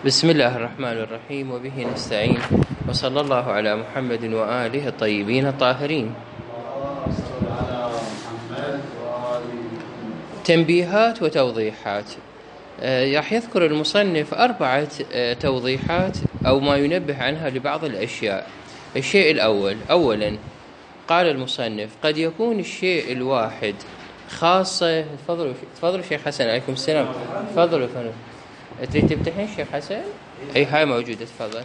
بسم الله الرحمن الرحيم وبه نستعين وصلى الله على محمد وآله الطيبين الطاهرين. تنبيهات وتوضيحات. راح يذكر المصنف 4 توضيحات أو ما ينبه عنها لبعض الأشياء. الشيء الأول، أولا قال المصنف: قد يكون الشيء الواحد خاصة. تفضلوا شيخ حسن. عليكم السلام. تفضلوا فندم. تريد تمتحن شيخ حسن؟ أي هاي موجودة. تفضل.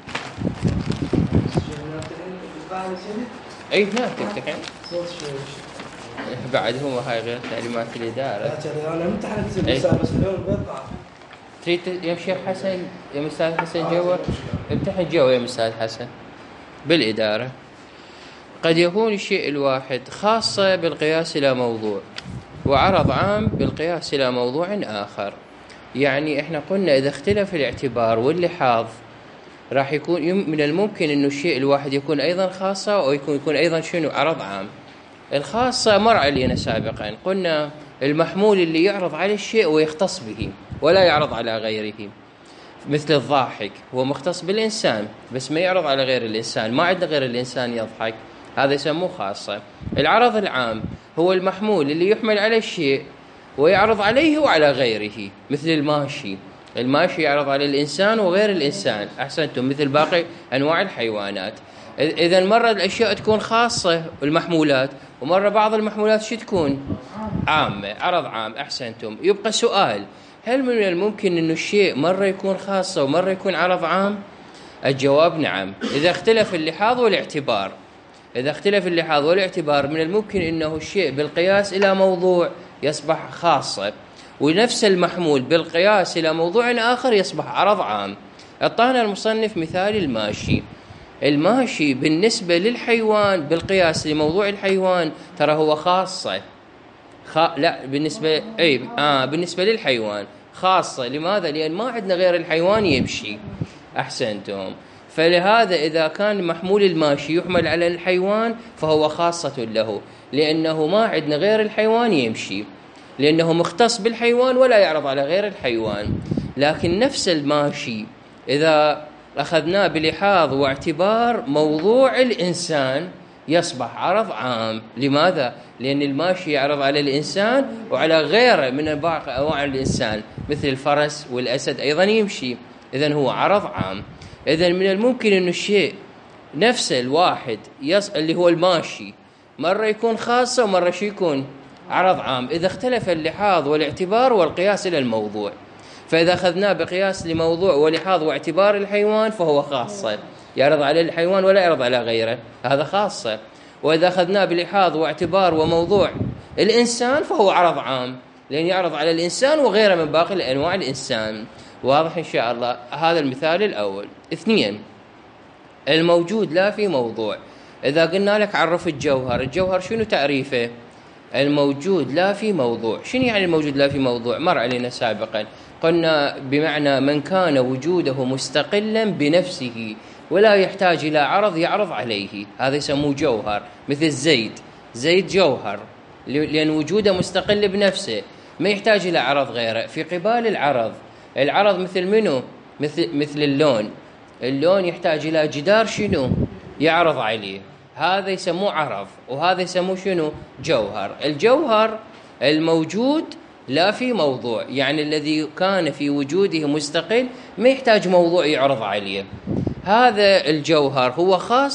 أي نعم تمتحن بعد. هو هاي غير تعليمات الإدارة. أنا امتحنت بس اليوم بيطلع. تريد يا شيخ حسن يا أستاذ حسن جوا امتحن جوا يا أستاذ حسن بالإدارة. قد يكون الشيء الواحد خاصة بالقياس إلى موضوع، وعرض عام بالقياس إلى موضوع آخر. يعني احنا قلنا إذا اختلف الاعتبار واللحاظ راح يكون من الممكن إنه الشيء الواحد يكون أيضا خاصة أو يكون أيضا شنو عرض عام. الخاصة مر علينا سابقا، قلنا المحمول اللي يعرض على الشيء ويختص به ولا يعرض على غيره، مثل الضاحك هو مختص بالإنسان بس ما يعرض على غير الإنسان، ما عندنا غير الإنسان يضحك، هذا يسموه خاصة. العرض العام هو المحمول اللي يحمل على الشيء ويعرض عليه وعلى غيره، مثل الماشي يعرض على الإنسان وغير الإنسان. أحسنتم. مثل باقي أنواع الحيوانات. إذا مرة الأشياء تكون خاصة المحمولات، ومرة بعض المحمولات شو تكون عامة، عرض عام. أحسنتم. يبقى سؤال: هل من الممكن أن الشيء مرة يكون خاصة ومرة يكون عرض عام؟ الجواب نعم، إذا اختلف اللحاظ والاعتبار. إذا اختلف اللحاظ والاعتبار من الممكن أنه الشيء بالقياس إلى موضوع يصبح خاصة، ونفس المحمول بالقياس إلى موضوع آخر يصبح عرض عام. أعطانا المصنف مثال الماشي بالنسبة للحيوان بالقياس لموضوع الحيوان ترى هو خاصة. لا بالنسبة للحيوان خاصة. لماذا؟ لأن ما عندنا غير الحيوان يمشي. أحسنتم. فلهذا إذا كان محمول الماشي يحمل على الحيوان فهو خاصة له، لأنه ما عندنا غير الحيوان يمشي، لأنه مختص بالحيوان ولا يعرض على غير الحيوان. لكن نفس الماشي إذا أخذناه بلحاظ واعتبار موضوع الإنسان يصبح عرض عام. لماذا؟ لأن الماشي يعرض على الإنسان وعلى غيره من باقي أنواع الإنسان، مثل الفرس والأسد أيضا يمشي. إذن هو عرض عام. إذن من الممكن أن الشيء نفس الواحد اللي هو الماشي مرة يكون خاصة ومرة يكون عرض عام، إذا اختلف اللحاظ والاعتبار والقياس إلى الموضوع. فإذا أخذناه بقياس لموضوع ولحاظ واعتبار الحيوان فهو خاصة، يعرض على الحيوان ولا يعرض على غيره، هذا خاصة. وإذا أخذناه بلحاظ واعتبار وموضوع الإنسان فهو عرض عام، لأن يعرض على الإنسان وغيره من باقي الأنواع الإنسان. واضح إن شاء الله. هذا المثال الأول. 2، الموجود لا في موضوع. إذا قلنا لك عرف الجوهر شنو تعريفه؟ الموجود لا في موضوع. شنو يعني الموجود لا في موضوع؟ مر علينا سابقا، قلنا بمعنى من كان وجوده مستقلا بنفسه ولا يحتاج إلى عرض يعرض عليه، هذا يسموه جوهر. مثل زيد جوهر لأن وجوده مستقل بنفسه ما يحتاج إلى عرض غيره. في قبال العرض مثل منه؟ مثل اللون يحتاج إلى جدار شنو يعرض عليه، هذا يسموه عرض، وهذا يسموه شنو جوهر. الجوهر الموجود لا في موضوع، يعني الذي كان في وجوده مستقل ما يحتاج موضوع يعرض عليه، هذا الجوهر هو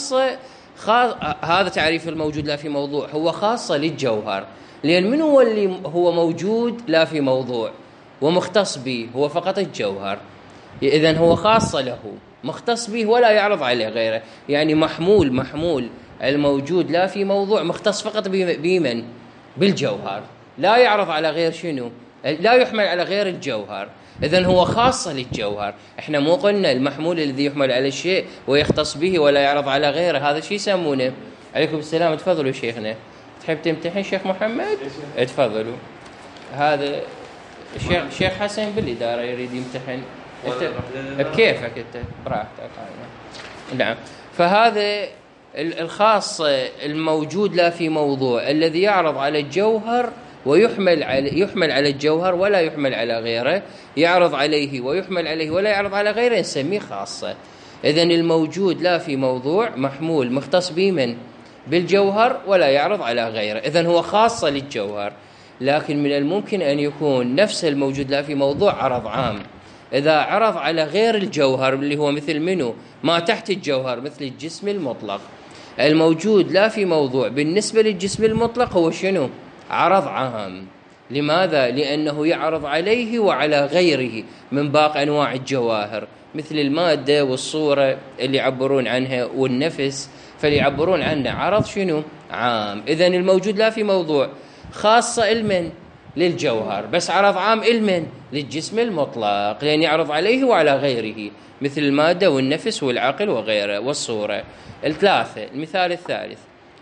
هذا تعريف الموجود لا في موضوع، هو خاصة للجوهر. لأن من هو اللي هو موجود لا في موضوع ومختص به؟ هو فقط الجوهر. إذن هو خاصة له مختص به ولا يعرض عليه غيره. يعني محمول الموجود لا في موضوع مختص فقط بمن؟ بالجوهر، لا يعرض على غير شنو، لا يحمل على غير الجوهر. إذن هو خاصة للجوهر. احنا مو قلنا المحمول الذي يحمل على الشيء ويختص به ولا يعرض على غيره، هذا شو يسمونه؟ عليكم السلام. تفضلوا شيخنا. تحب تمتحن شيخ محمد؟ تفضلوا. هذا الشيخ حسن بالإدارة يريد يمتحن. بكيفك انت براحتك. نعم. فهذا الخاص الموجود لا في موضوع الذي يعرض على الجوهر يحمل على الجوهر ولا يحمل على غيره، يعرض عليه ويحمل عليه ولا يعرض على غيره، نسميه خاصة. إذن الموجود لا في موضوع محمول مختص به من بالجوهر ولا يعرض على غيره، إذن هو خاصة للجوهر. لكن من الممكن أن يكون نفس الموجود لا في موضوع عرض عام، إذا عرض على غير الجوهر اللي هو مثل منه ما تحت الجوهر، مثل الجسم المطلق. الموجود لا في موضوع بالنسبة للجسم المطلق هو شنو؟ عرض عام. لماذا؟ لأنه يعرض عليه وعلى غيره من باقي أنواع الجواهر، مثل المادة والصورة اللي يعبرون عنها والنفس، فليعبرون عنه عرض شنو؟ عام. إذن الموجود لا في موضوع خاصة المن للجوهر، بس عرض عام المن للجسم المطلق، لأن يعرض عليه وعلى غيره مثل المادة والنفس والعقل وغيره والصورة. الثلاثة. المثال الثالث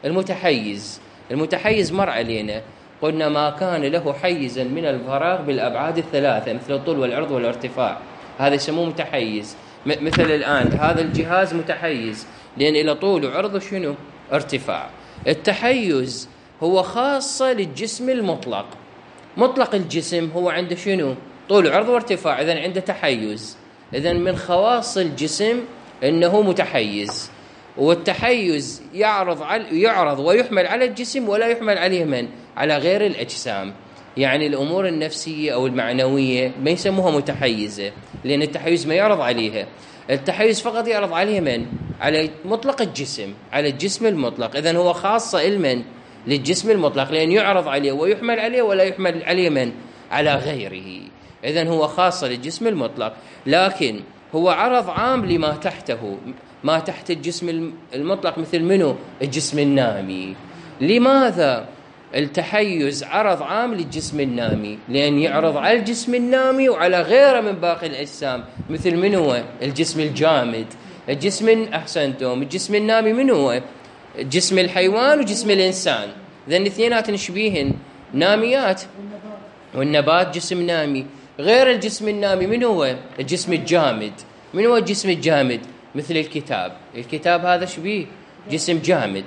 المتحيز مر علينا، قلنا ما كان له حيزا من الفراغ بالأبعاد الثلاثة مثل الطول والعرض والارتفاع، هذا يسموه متحيز. مثل الآن هذا الجهاز متحيز لأن إلى طول وعرض شنو؟ ارتفاع. التحيز هو خاصة للجسم المطلق، مطلق الجسم هو عنده شنو؟ طول وعرض وارتفاع، إذن عنده تحيز. إذن من خواص الجسم أنه متحيز، والتحيز يعرض ويحمل على الجسم ولا يحمل عليه من؟ على غير الأجسام. يعني الأمور النفسية أو المعنوية ما يسموها متحيزة، لأن التحيز ما يعرض عليها، التحيز فقط يعرض عليه من؟ على مطلق الجسم، على الجسم المطلق. إذن هو خاصة المن للجسم المطلق، لأن يعرض عليه ويحمل عليه ولا يحمل عليه من؟ على غيره. إذن هو خاصة للجسم المطلق، لكن هو عرض عام لما تحته، ما تحت الجسم المطلق، مثل منه؟ الجسم النامي. لماذا التحيز عرض عام للجسم النامي؟ لأن يعرض على الجسم النامي وعلى غيره من باقي الأجسام، مثل من هو؟ الجسم الجامد. أحسنتم. الجسم النامي من هو؟ جسم الحيوان وجسم الإنسان، ذن اثنينات نشبيهن ناميات، والنبات جسم نامي. غير الجسم النامي من هو؟ الجسم الجامد. من هو الجسم الجامد؟ مثل الكتاب هذا شبيه جسم جامد.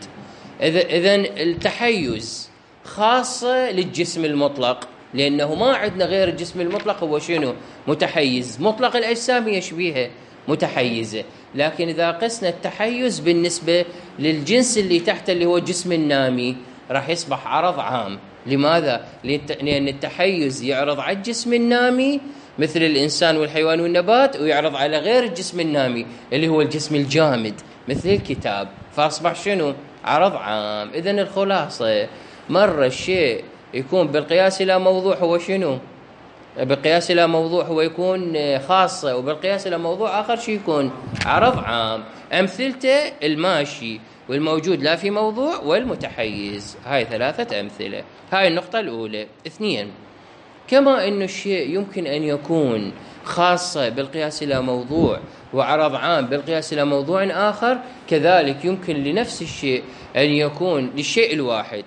إذن التحيز خاصة للجسم المطلق، لأنه ما عندنا غير الجسم المطلق هو شنو؟ متحيز. مطلق الأجسام هي شبيهة متحيزة، لكن إذا قسنا التحيز بالنسبة للجنس اللي تحت اللي هو الجسم النامي راح يصبح عرض عام. لماذا؟ لأن التحيز يعرض على الجسم النامي مثل الإنسان والحيوان والنبات، ويعرض على غير الجسم النامي اللي هو الجسم الجامد مثل الكتاب، فأصبح شنو؟ عرض عام. إذن الخلاصة، مرة الشيء يكون بالقياس إلى موضوع هو شنو؟ بالقياس إلى موضوع هو يكون خاصة، وبالقياس إلى موضوع آخر شيء يكون عرض عام. أمثلته الماشي والموجود لا في موضوع والمتحيز. هاي 3 أمثلة. هاي النقطة الأولى. 2، كما أن الشيء يمكن أن يكون خاصة بالقياس إلى موضوع وعرض عام بالقياس إلى موضوع آخر، كذلك يمكن لنفس الشيء أن يكون للشيء الواحد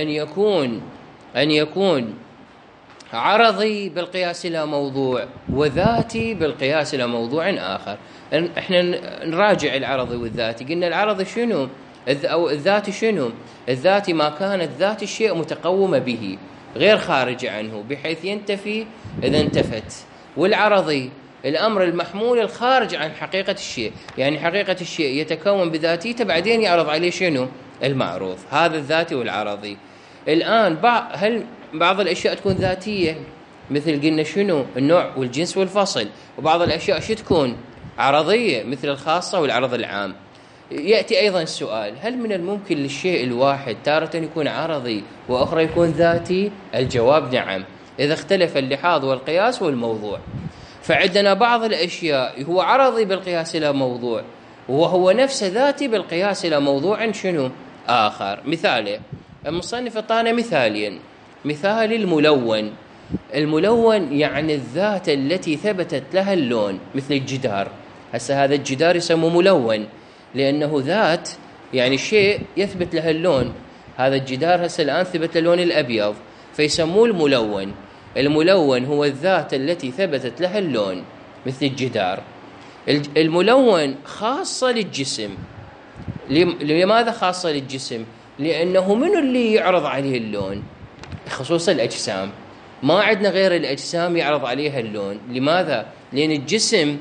أن يكون عرضي بالقياس إلى موضوع وذاتي بالقياس إلى موضوع آخر. احنا نراجع العرضي والذاتي. قلنا العرضي شنو؟ أو الذاتي شنو؟ الذاتي ما كانت ذات الشيء متقومة به غير خارجة عنه بحيث ينتفي إذا انتفت. والعرضي الأمر المحمول الخارج عن حقيقة الشيء، يعني حقيقة الشيء يتكون بذاتيته بعدين يعرض عليه شنو؟ المعروض. هذا الذاتي والعرضي. الآن هل بعض الأشياء تكون ذاتية مثل قلنا شنو؟ النوع والجنس والفصل، وبعض الأشياء شو تكون؟ عرضية مثل الخاصة والعرض العام. يأتي أيضا السؤال، هل من الممكن للشيء الواحد تارة يكون عرضي وأخرى يكون ذاتي؟ الجواب نعم، إذا اختلف اللحاظ والقياس والموضوع. فعندنا بعض الأشياء هو عرضي بالقياس إلى موضوع، وهو نفسه ذاتي بالقياس إلى موضوع شنو؟ آخر. مثاله المصنف اعطانا مثالين. مثال الملون يعني الذات التي ثبتت لها اللون، مثل الجدار. هسه هذا الجدار يسمى ملون لأنه ذات، يعني شيء يثبت له اللون. هذا الجدار هسه الآن ثبت اللون الأبيض فيسموه الملون. الملون هو الذات التي ثبتت لها اللون مثل الجدار. الملون خاصة للجسم. لماذا خاصة للجسم؟ لأنه من اللي يعرض عليه اللون؟ خصوصا الأجسام، ما عندنا غير الأجسام يعرض عليها اللون. لماذا؟ لأن الجسم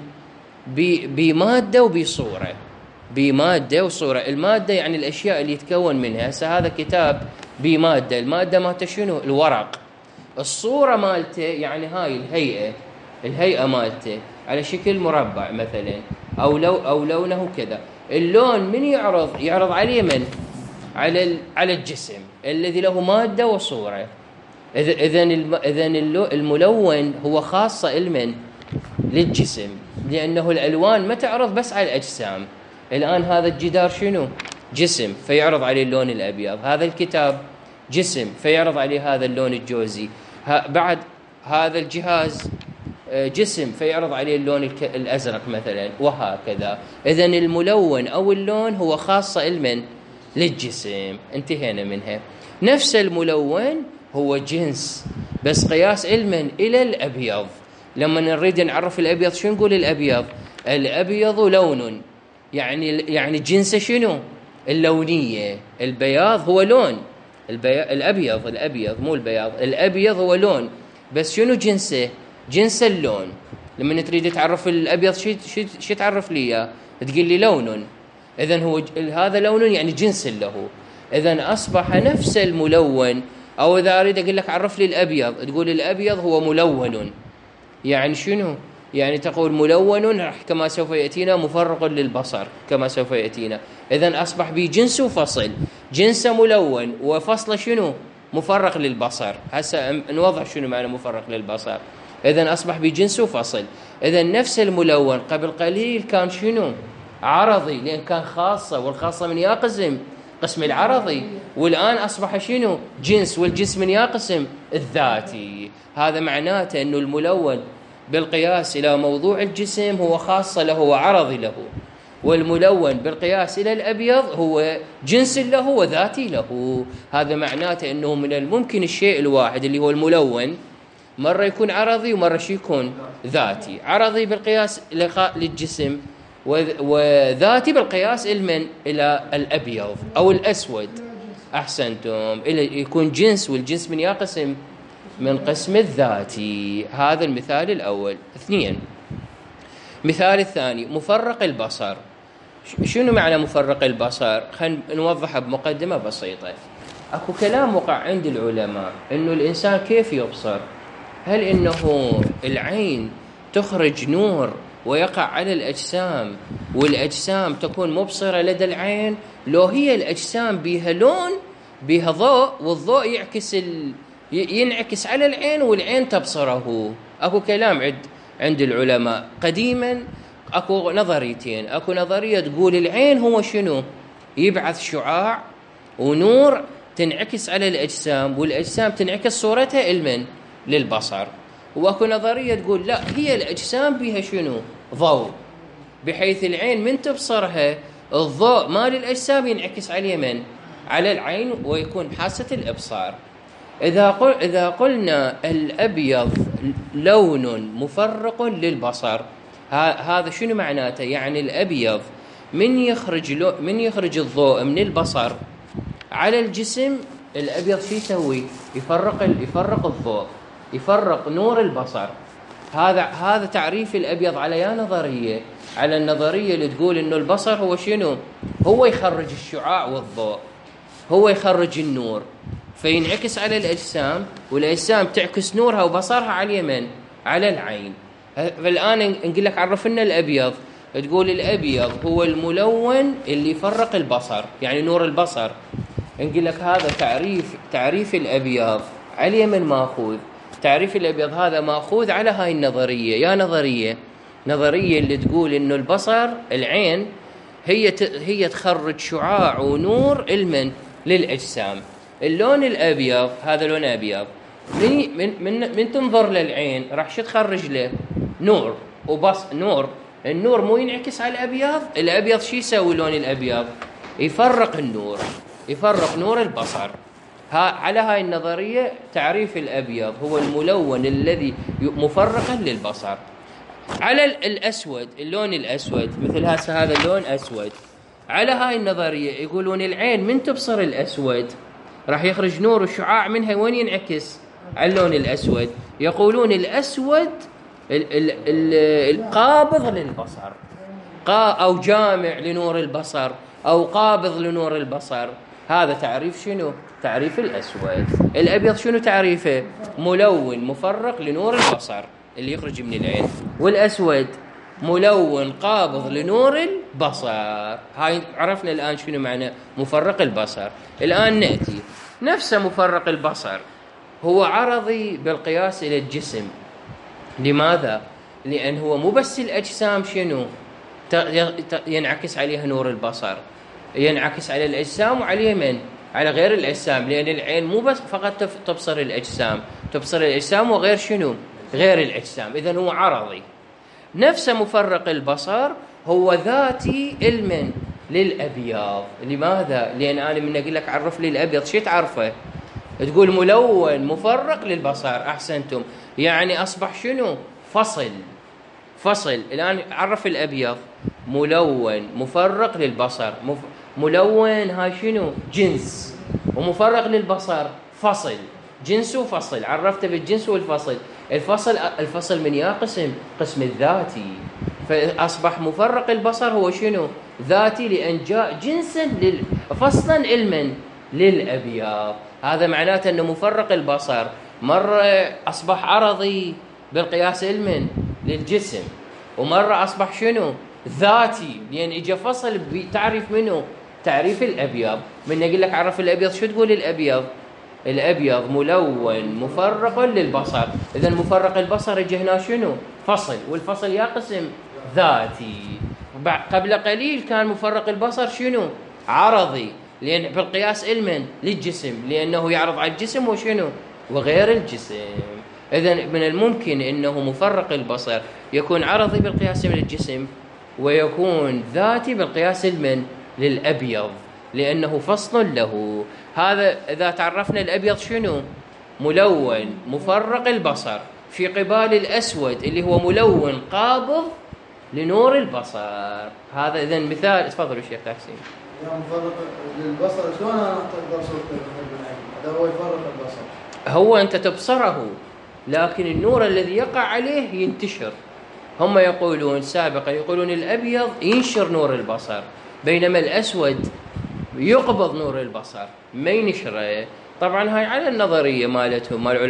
بمادة وبصورة، بمادة وصورة. المادة يعني الأشياء اللي يتكون منها. هسه هذا كتاب بمادة، المادة مالته شنو؟ الورق. الصورة مالته يعني هاي الهيئة مالته على شكل مربع مثلا، أو لونه كذا. اللون من يعرض عليه؟ من؟ على الجسم الذي له مادة وصورة. إذن الملون هو خاصة المن؟ للجسم، لأنه الألوان ما تعرض بس على الأجسام. الآن هذا الجدار شنو؟ جسم، فيعرض عليه اللون الأبيض. هذا الكتاب جسم، فيعرض عليه هذا اللون الجوزي. بعد هذا الجهاز جسم، فيعرض عليه اللون الأزرق مثلا، وهكذا. إذن الملون أو اللون هو خاصة المن؟ للجسم. انتهينا منها. نفس الملون هو جنس، بس قياس المن إلى الأبيض. لما نريد نعرف الأبيض شو نقول؟ الأبيض لون، يعني جنسه شنو؟ اللونية. البياض هو لون، الأبيض مو البياض، الأبيض هو لون، بس شنو جنسه؟ جنس اللون. لما تريد تعرف الأبيض شو تعرف لي إياه؟ تقول لي لون. إذن هو هذا لون يعني جنس له. إذن أصبح نفس الملون. أو إذا أريد أقول لك عرف لي الأبيض، تقول الأبيض هو ملون. يعني شنو؟ يعني تقول ملون كما سوف يأتينا، مفرق للبصر كما سوف يأتينا. إذن أصبح بجنس وفصل، جنس ملون وفصل شنو؟ مفرق للبصر. هسه نوضح شنو معنى مفرق للبصر. إذن أصبح بجنس وفصل. إذن نفس الملون قبل قليل كان شنو؟ عرضي، لأن كان خاصة، والخاصة من يقسم؟ قسم العرضي. والآن أصبح شنو؟ جنس، والجنس من يقسم؟ الذاتي. هذا معناته أنه الملون بالقياس إلى موضوع الجسم هو خاصة له وعرضي له، والملون بالقياس إلى الأبيض هو جنس له وذاتي له. هذا معناته أنه من الممكن الشيء الواحد اللي هو الملون مرة يكون عرضي ومرة يكون ذاتي. عرضي بالقياس للجسم، وذاتي بالقياس إلى الأبيض أو الأسود. أحسنتم، يكون جنس، والجنس من يقسم؟ من قسم الذاتي. هذا المثال الأول. 2. مثال الثاني، مفرق البصر. شنو معنى مفرق البصر؟ خلينا نوضحها بمقدمة بسيطة. أكو كلام وقع عند العلماء إنه الإنسان كيف يبصر. هل إنه العين تخرج نور ويقع على الأجسام، والأجسام تكون مبصرة لدى العين، لو هي الأجسام بها لون بها ضوء، والضوء ينعكس على العين والعين تبصره؟ أكو كلام عند العلماء قديما. أكو نظريتين. أكو نظرية تقول العين هو شنو؟ يبعث شعاع ونور تنعكس على الأجسام، والأجسام تنعكس صورتها للبصر. وأكو نظرية تقول لا، هي الأجسام بها شنو؟ ضوء، بحيث العين من تبصرها الضوء مال الأجسام ينعكس عليه على العين، ويكون حاسة الإبصار. إذا قلنا الأبيض لون مفرق للبصر، هذا شنو معناته؟ يعني الأبيض من يخرج الضوء من البصر على الجسم، الأبيض شو يسوي؟ يفرق الضوء، يفرق نور البصر. هذا تعريف الأبيض على نظرية، على النظرية اللي تقول إنه البصر هو شنو؟ هو يخرج الشعاع والضوء، هو يخرج النور، فينعكس على الأجسام، والأجسام تعكس نورها وبصرها على اليمن، على العين. فالآن نقول لك عرفنا الأبيض، تقول الأبيض هو الملون اللي يفرق البصر، يعني نور البصر. نقول لك هذا تعريف الأبيض على اليمن ماخوذ. تعريف الأبيض هذا ماخوذ على هاي النظرية. يا نظرية اللي تقول إنه البصر، العين هي تخرج شعاع ونور للأجسام. اللون الأبيض هذا لون أبيض، من تنظر للعين راح شو تخرج له؟ نور نور. النور مو ينعكس على الأبيض شو يسوي اللون الأبيض؟ يفرق النور، يفرق نور البصر. على هاي النظرية تعريف الأبيض هو الملون الذي مفرقا للبصر. على الأسود، اللون الأسود مثل هذا اللون أسود، على هاي النظرية يقولون العين من تبصر الأسود راح يخرج نور وشعاع منها وين ينعكس؟ على اللون الأسود. يقولون الأسود القابض للبصر، أو جامع لنور البصر، أو قابض لنور البصر. هذا تعريف شنو؟ تعريف الأسود. الأبيض شنو تعريفه؟ ملون مفرق لنور البصر اللي يخرج من العين. والأسود ملون قابض لنور البصر. هاي عرفنا الآن شنو معنى مفرق البصر. الآن نأتي نفس مفرق البصر هو عرضي بالقياس إلى الجسم. لماذا؟ لأن هو مو بس الأجسام شنو ينعكس عليها نور البصر، ينعكس على الأجسام وعلى من؟ على غير الأجسام، لأن العين مو بس فقط تبصر الأجسام، تبصر الأجسام وغير شنو؟ غير الأجسام. إذن هو عرضي. نفس مفرق البصر هو ذاتي المن للأبيض. لماذا؟ لأن أنا من أقول لك عرف لي الأبيض شو تعرفه؟ تقول ملون مفرق للبصر. أحسنتم، يعني أصبح شنو؟ فصل. الآن عرف الأبيض ملون مفرق للبصر. ملون هاي شنو؟ جنس، ومفرق للبصر فصل. جنس وفصل، عرفته بالجنس والفصل. الفصل من يا قسم الذاتي. فأصبح مفرق البصر هو شنو؟ ذاتي، لأن جاء جنسا فصلا علما للأبيض. هذا معناته أنه مفرق البصر مرة أصبح عرضي بالقياس علما للجسم، ومرة أصبح شنو؟ ذاتي، لأن إجا فصل بتعريف منه؟ تعريف الأبيض. من أقول لك عرف الأبيض شو تقول الأبيض؟ الأبيض ملون مفرق للبصر. إذن مفرق البصر إجا هنا شنو؟ فصل، والفصل يا قسم ذاتي. قبل قليل كان مفرق البصر شنو؟ عرضي، لأن بالقياس علما للجسم، لأنه يعرض على الجسم وشنو؟ وغير الجسم. إذن من الممكن أنه مفرق البصر يكون عرضي بالقياس من الجسم، ويكون ذاتي بالقياس علما للأبيض، لأنه فصل له. هذا إذا تعرفنا الأبيض شنو؟ ملون مفرق البصر في قبال الأسود اللي هو ملون قابض لنور البصر. هذا إذن مثال. تفضلوا الشيخ تحسين. مفرق للبصر شلون أنا أقدر أصور هذا هو يفرق البصر؟ هو أنت تبصره، لكن النور الذي يقع عليه ينتشر. هم يقولون سابقا يقولون الأبيض ينشر نور البصر، بينما الأسود يقبض نور البصر ما ينشره. طبعا هاي على النظرية مالتهم مال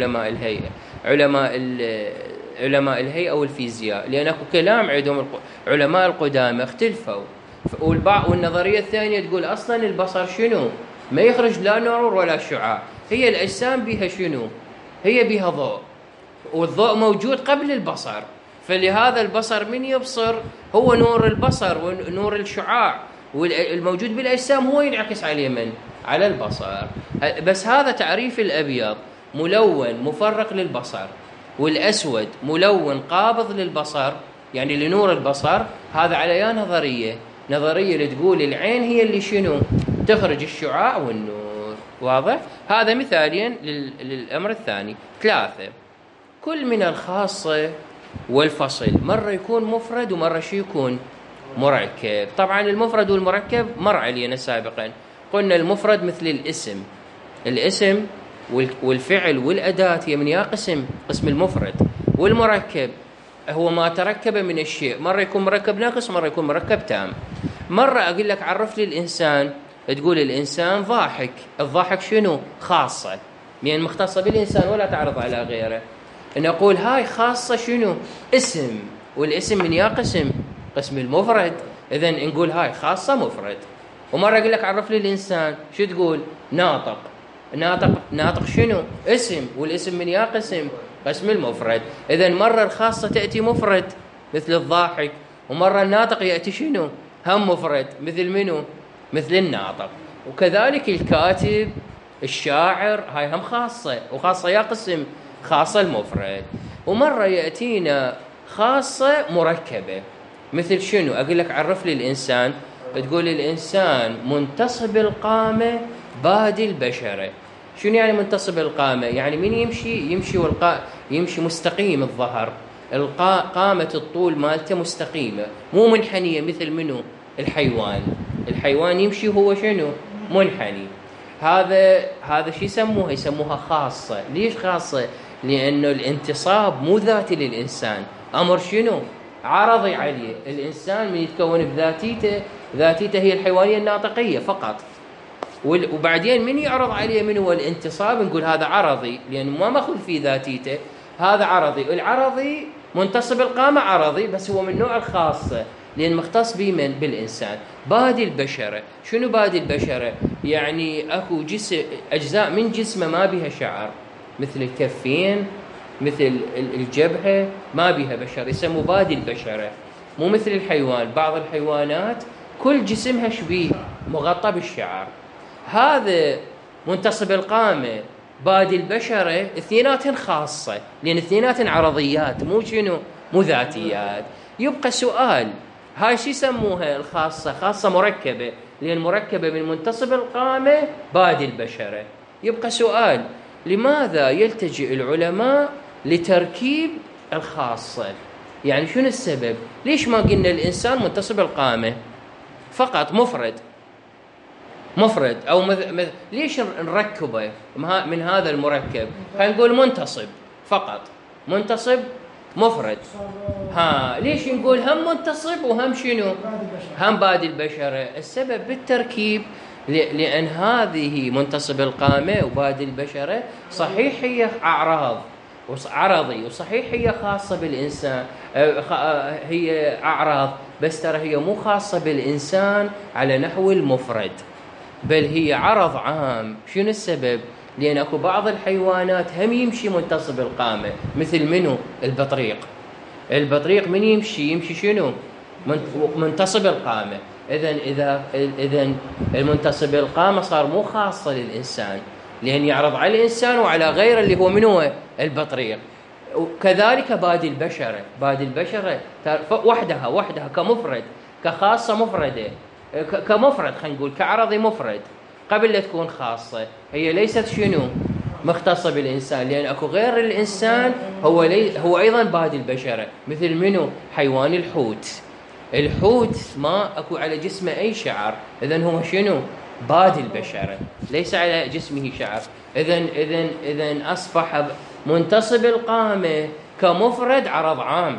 علماء الهيئة والفيزياء، لأن اكو كلام عندهم علماء القدامى اختلفوا. والنظرية الثانية تقول أصلا البصر شنو؟ ما يخرج لا نور ولا شعاع. هي الأجسام بها شنو؟ هي بها ضوء، والضوء موجود قبل البصر، فلهذا البصر من يبصر هو نور البصر ونور الشعاع، والموجود بالأجسام هو ينعكس عليه من؟ على البصر. بس هذا تعريف الأبيض ملون مفرق للبصر، والأسود ملون قابض للبصر يعني لنور البصر. هذا على يا نظرية اللي تقول العين هي اللي شنو؟ تخرج الشعاع والنور. واضح؟ هذا مثاليا للأمر الثاني. 3، كل من الخاصة والفصل مرة يكون مفرد ومرة شي يكون مركب. طبعا المفرد والمركب مر علينا سابقا، قلنا المفرد مثل الاسم والفعل والأداة هي من يا قسم المفرد. والمركب هو ما تركب من الشيء، مرة يكون مركب ناقص، مرة يكون مركب تام. مرة أقول لك عرف لي الإنسان، تقول الإنسان ضاحك. الضاحك شنو؟ خاصة، يعني مختصة بالإنسان ولا تعرض على غيره. نقول هاي خاصة شنو؟ اسم، والاسم من يا قسم المفرد. إذن نقول هاي خاصة مفرد. ومرة أقول لك عرف لي الإنسان، شو تقول؟ ناطق شنو؟ اسم، والاسم من يا قسم المفرد. إذن مرة الخاصة تأتي مفرد مثل الضاحك، ومرة الناطق يأتي شنو؟ هم مفرد مثل منو؟ مثل الناطق. وكذلك الكاتب، الشاعر، هاي هم خاصة، وخاصة يا قسم خاصة المفرد. ومرة يأتينا خاصة مركبة مثل شنو؟ أقول لك عرف لي الإنسان، تقول الإنسان منتصب القامة بادي البشرة. شنو يعني منتصب القامة؟ يعني من يمشي مستقيم الظهر، قامة الطول مالته مستقيمة مو منحنية مثل منو؟ الحيوان يمشي هو شنو؟ منحني. هذا شو يسموها خاصة. ليش خاصة؟ لأنه الانتصاب مو ذاتي للإنسان، أمر شنو؟ عرضي عليه. الإنسان من يتكون ذاتيته هي الحيوانية الناطقية فقط، وبعدين من يعرض عليه من هو الانتصاب، نقول هذا عرضي لأنه ما مأخذ في ذاتيته، هذا عرضي. العرضي منتصب القامة عرضي، بس هو من نوع الخاصة لأن مختص به بالإنسان. بادي البشرة، شنو بادي البشرة؟ يعني أكو أجزاء من جسمه ما بها شعر، مثل الكفين، مثل الجبهة، ما بها بشر، يسموا بادي البشرة. مو مثل الحيوان، بعض الحيوانات كل جسمها شبيه مغطى بالشعر. هذا منتصب القامة بادي البشرة، اثنيناتهن خاصة لأن اثنيناتهن عرضيات، مو ذاتيات. يبقى سؤال، هاي شو يسموها الخاصة؟ خاصة مركبة، لأن مركبة من منتصب القامة بادي البشرة. يبقى سؤال، لماذا يلتجئ العلماء لتركيب الخاصة؟ يعني شنو السبب؟ ليش ما قلنا الإنسان منتصب القامة فقط مفرد أو ليش نركبه من هذا المركب؟ خلينا نقول منتصب فقط، منتصب مفرد. ليش نقول هم منتصب وهم شنو؟ هم بادي البشرة. السبب بالتركيب، لأن هذه منتصب القامة وبادي البشرة صحيح هي عرضي، وصحيح هي خاصة بالإنسان، هي أعراض، بس ترى هي مو خاصة بالإنسان على نحو المفرد، بل هي عرض عام. شنو السبب؟ لأن أكو بعض الحيوانات هم يمشي منتصب القامة، مثل منو؟ البطريق من يمشي شنو؟ منتصب القامة. إذن المنتصب القامة صار مو خاصة للإنسان، لأن يعرض على الإنسان وعلى غيره اللي هو منو؟ البطريق. وكذلك بادي البشرة وحدها كمفرد، كخاصة مفردة، كمفرد، خلينا نقول كعرضي مفرد قبل لا تكون خاصة. هي ليست شنو؟ مختصة بالإنسان، لأن أكو غير الإنسان هو أيضا بادي البشرة، مثل منو؟ حيوان الحوت ما أكو على جسمه أي شعر، إذن هو شنو؟ بادي البشرة، ليس على جسمه شعر. إذن أصبح منتصب القامة كمفرد عرض عام،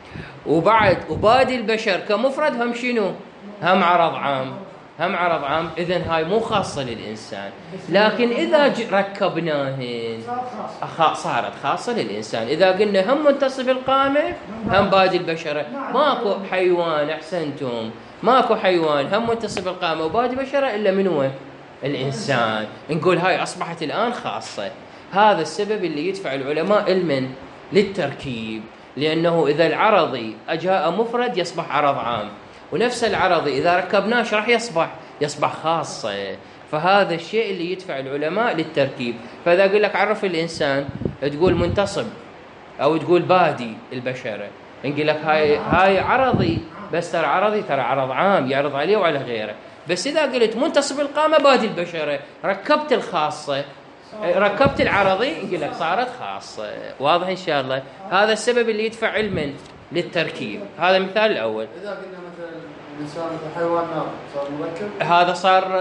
وبادي البشر كمفرد هم شنو؟ هم عرض عام. إذن هاي مو خاصة للإنسان، لكن إذا ركبناهن صارت خاصة للإنسان. إذا قلنا هم منتصب القامة هم بادي البشرة، ماكو حيوان، أحسنتم، ماكو حيوان هم منتصب القامة وبادي البشرة إلا من هو؟ الإنسان. نقول هاي أصبحت الآن خاصة. هذا السبب اللي يدفع العلماء للتركيب، لأنه إذا العرضي أجاء مفرد يصبح عرض عام، ونفس العرضي إذا ركبناش راح يصبح خاصة. فهذا الشيء اللي يدفع العلماء للتركيب. فإذا أقول لك عرف الإنسان، تقول منتصب أو تقول بادي البشرة، نقول لك هاي عرضي، بس ترى عرضي ترى عرض عام يعرض عليه وعلى غيره. بس إذا قلت منتصب القامة بادي البشرة، ركبت الخاصة، ركبت العرضي، نقول لك صارت خاصة. واضح إن شاء الله؟ هذا السبب اللي يدفع علما للتركيب. هذا المثال الأول. إذا قلنا مثلا الإنسان حيوان ناطق صار مركب، هذا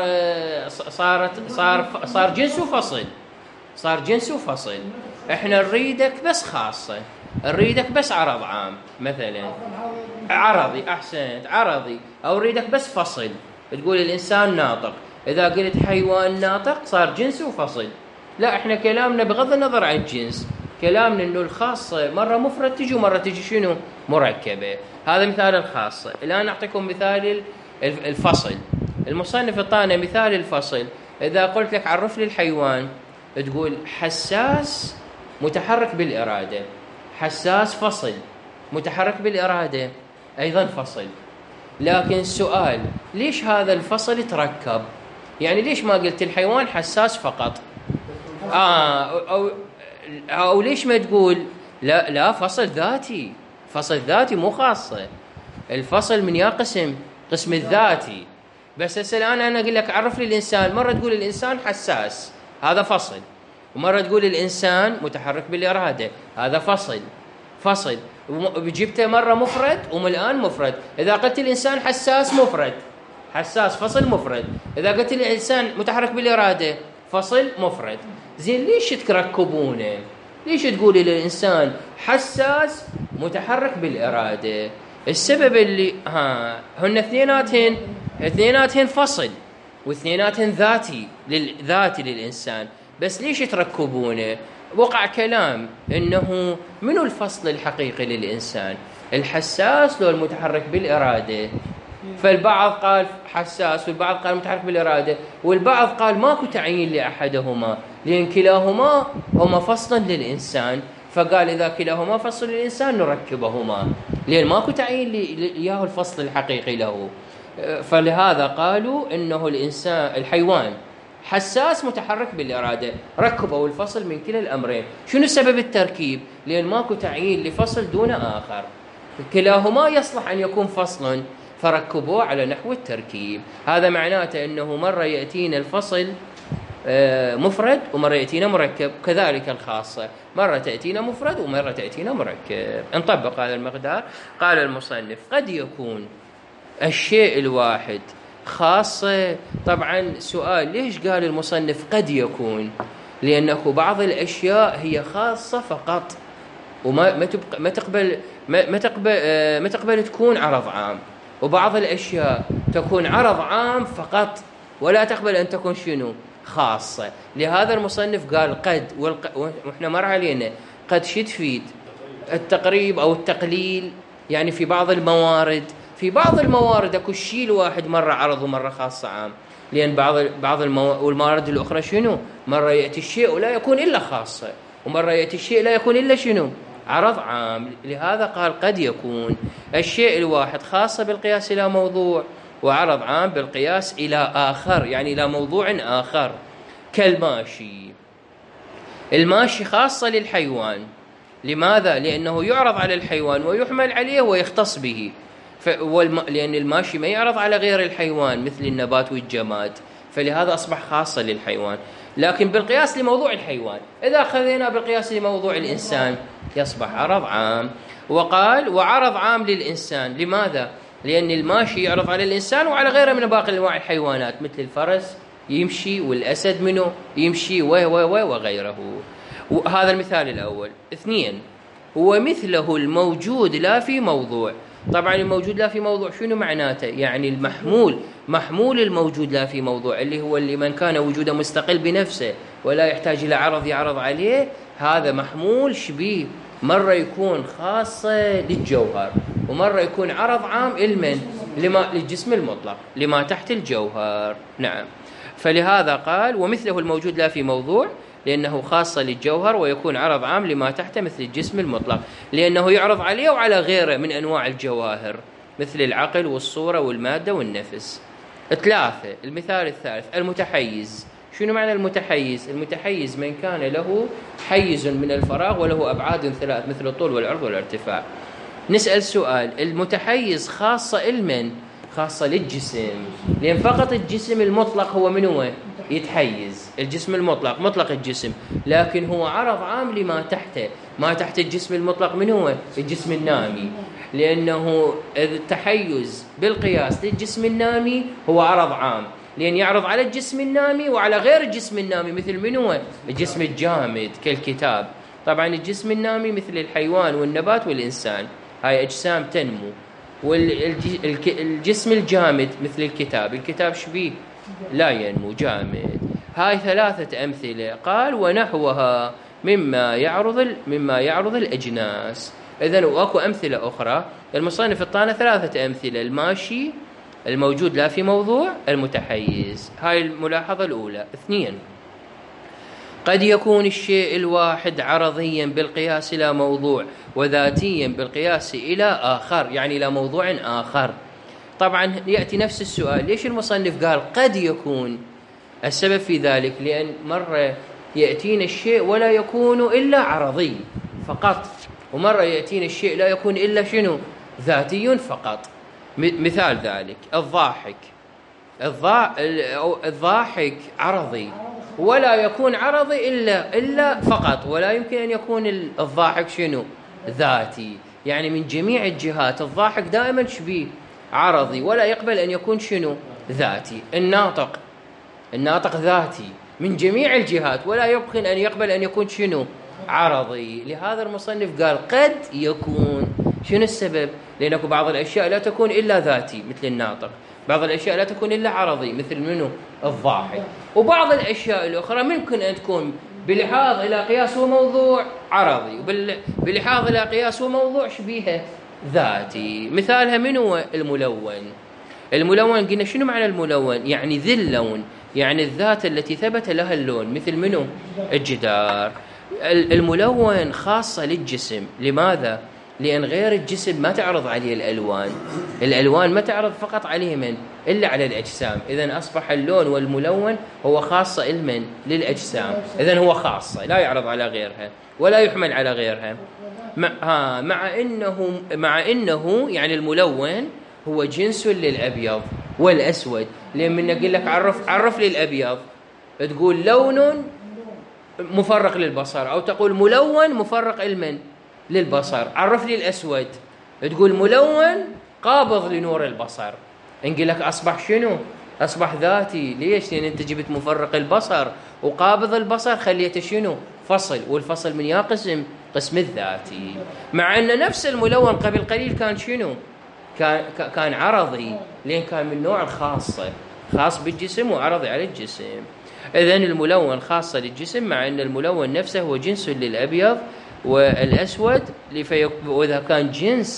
صار جنس وفصل. احنا نريدك بس خاصة، نريدك بس عرض عام، مثلا عرضي، أحسنت، عرضي، أو نريدك بس فصل، تقول الإنسان ناطق. إذا قلت حيوان ناطق صار جنس وفصل. لا، احنا كلامنا بغض النظر عن الجنس، كلامنا انه الخاصة مرة مفرد تجي ومرة تجي شنو؟ مركبة. هذا مثال الخاصة. الآن أعطيكم مثال الفصل. المصنف اعطانا مثال الفصل. إذا قلت لك عرف لي الحيوان، تقول حساس متحرك بالإرادة، حساس فصل، متحرك بالإرادة أيضا فصل. لكن السؤال، ليش هذا الفصل تركب؟ يعني ليش ما قلت الحيوان حساس فقط؟ أو ليش ما تقول لا فصل ذاتي مو خاصة. الفصل من قسم الذاتي. بس هسه الآن أنا أقول لك عرف لي الإنسان، مرة تقول الإنسان حساس، هذا فصل، ومرة تقول الإنسان متحرك بالإرادة، هذا فصل. جبته مرة مفرد الآن مفرد. إذا قلت الإنسان حساس مفرد، حساس فصل مفرد. إذا قلت الإنسان متحرك بالإرادة فصل مفرد. زين ليش تركبونه؟ ليش تقولي للإنسان حساس متحرك بالإرادة؟ السبب اللي هن اثنيناتهن فصل واثنيناتهن ذاتي للإنسان، بس ليش تركبونه؟ وقع كلام إنه منو الفصل الحقيقي للإنسان، الحساس لو المتحرك بالإرادة؟ فالبعض قال حساس والبعض قال متحرك بالإرادة، والبعض قال ماكو تعيين لأحدهما لأن كلاهما هما فصلا للإنسان، فقال إذا كلاهما فصل للإنسان نركبهما لأن ماكو تعيين إياه الفصل الحقيقي له. فلهذا قالوا إنه الحيوان حساس متحرك بالإرادة، ركبوا الفصل من كلا الأمرين. شنو سبب التركيب؟ لأن ماكو تعيين لفصل دون آخر، كلاهما يصلح أن يكون فصلا فركبوه على نحو التركيب. هذا معناته أنه مرة يأتينا الفصل مفرد ومرة يأتينا مركب، كذلك الخاصة مرة تأتينا مفرد ومرة تأتينا مركب. نطبق هذا المقدار. قال المصنف قد يكون الشيء الواحد خاصة. طبعا سؤال ليش قال المصنف قد يكون؟ لأنه بعض الأشياء هي خاصة فقط وما تقبل تكون عرض عام، وبعض الأشياء تكون عرض عام فقط ولا تقبل أن تكون شنو؟ خاصة. لهذا المصنف قال قد، وإحنا مر علينا قد شو تفيد؟ التقريب أو التقليل. يعني في بعض الموارد اكو الشيء الواحد مرة عرض ومرة خاصة عام، لأن بعض الموارد الأخرى شنو؟ مرة يأتي الشيء ولا يكون إلا خاصة، ومرة يأتي الشيء لا يكون إلا شنو؟ عرض عام. لهذا قال قد يكون الشيء الواحد خاصة بالقياس إلى موضوع وعرض عام بالقياس إلى آخر، يعني إلى موضوع آخر. كالماشي. الماشي خاصة للحيوان. لماذا؟ لأنه يعرض على الحيوان ويحمل عليه ويختص به، لأن الماشي ما يعرض على غير الحيوان مثل النبات والجماد، فلهذا أصبح خاصة للحيوان. لكن بالقياس لموضوع الحيوان، إذا أخذنا بالقياس لموضوع الإنسان يصبح عرض عام. وقال وعرض عام للإنسان. لماذا؟ لأن الماشي يعرض على الإنسان وعلى غيره من باقي أنواع الحيوانات، مثل الفرس يمشي والأسد منه يمشي وغيره. وهذا المثال الأول. 2 ومثله الموجود لا في موضوع. طبعا الموجود لا في موضوع شنو معناته؟ يعني محمول الموجود لا في موضوع اللي هو من كان وجوده مستقل بنفسه ولا يحتاج إلى عرض يعرض عليه، هذا محمول شبيه، مرة يكون خاصة للجوهر ومرة يكون عرض عام للجسم المطلق لما تحت الجوهر. نعم. فلهذا قال ومثله الموجود لا في موضوع، لأنه خاصة للجوهر ويكون عرض عام لما تحته مثل الجسم المطلق، لأنه يعرض عليه وعلى غيره من أنواع الجواهر مثل العقل والصورة والمادة والنفس. 3 المثال الثالث المتحيز. شنو معنى المتحيز؟ المتحيز من كان له حيز من الفراغ وله أبعاد 3 مثل الطول والعرض والارتفاع. نسأل سؤال، المتحيز خاصة لمن؟ خاصة للجسم، لأن فقط الجسم المطلق هو من هو يتحيز، الجسم المطلق مطلق الجسم، لكن هو عرض عام لما تحته. ما تحت الجسم المطلق من هو؟ الجسم النامي، لأنه التحيز بالقياس للجسم النامي هو عرض عام، لأن يعرض على الجسم النامي وعلى غير الجسم النامي مثل من هو؟ الجسم الجامد كالكتاب. طبعا الجسم النامي مثل الحيوان والنبات والإنسان، هاي أجسام تنمو. والجسم الجامد مثل الكتاب شبيه؟ لا ينمو، جامد. هاي 3 أمثلة. قال ونحوها مما يعرض الأجناس. إذن وأكو أمثلة أخرى. المصنف اعطانا 3 أمثلة: الماشي، الموجود لا في موضوع، المتحيز. هاي الملاحظة الأولى. 2 قد يكون الشيء الواحد عرضيا بالقياس إلى موضوع وذاتيا بالقياس إلى آخر، يعني إلى موضوع آخر. طبعا يأتي نفس السؤال، ليش المصنف قال قد يكون؟ السبب في ذلك لأن مرة يأتينا الشيء ولا يكون إلا عرضي فقط، ومرة يأتينا الشيء لا يكون إلا شنو؟ ذاتي فقط. مثال ذلك الضاحك عرضي ولا يكون عرضي إلا فقط، ولا يمكن أن يكون الضاحك شنو؟ ذاتي، يعني من جميع الجهات الضاحك دائما شبيه؟ عرضي، ولا يقبل أن يكون شنو؟ ذاتي. الناطق ذاتي، من جميع الجهات، ولا يمكن أن يقبل أن يكون شنو؟ عرضي. لهذا المصنف قال قد يكون. شنو السبب؟ لأنه بعض الأشياء لا تكون إلا ذاتي مثل الناطق، بعض الأشياء لا تكون إلا عرضي مثل منه؟ الضاحك. وبعض الأشياء الأخرى ممكن أن تكون بلحاظ إلى قياس وموضوع عرضي، وبلحاظ إلى قياس وموضوع شبيهة ذاتي. مثالها من هو؟ الملون. الملون قلنا شنو معنى الملون؟ يعني ذي اللون، يعني الذات التي ثبت لها اللون، مثل منه؟ الجدار. الملون خاصة للجسم. لماذا؟ لأن غير الجسم ما تعرض عليه الألوان، الألوان ما تعرض فقط عليه من؟ إلا على الأجسام. إذن أصبح اللون والملون هو خاصة المن؟ للأجسام. إذن هو خاصة لا يعرض على غيرها ولا يحمل على غيرها. مع إنه يعني الملون هو جنس للأبيض والأسود. لأن من أقول لك عرف لي الأبيض، تقول لون مفرق للبصر، أو تقول ملون مفرق المن؟ للبصر. عرف لي الأسود، تقول ملون قابض لنور البصر. نقول لك أصبح شنو؟ أصبح ذاتي. ليش؟ لأن أنت جبت مفرق البصر وقابض البصر خليته شنو؟ فصل. والفصل من يا قسم الذاتي. مع أن نفس الملون قبل قليل كان شنو؟ كان عرضي، لأن كان من نوع الخاصة، خاص بالجسم وعرضي على الجسم. إذن الملون خاصة للجسم، مع أن الملون نفسه هو جنس للأبيض والأسود. وإذا كان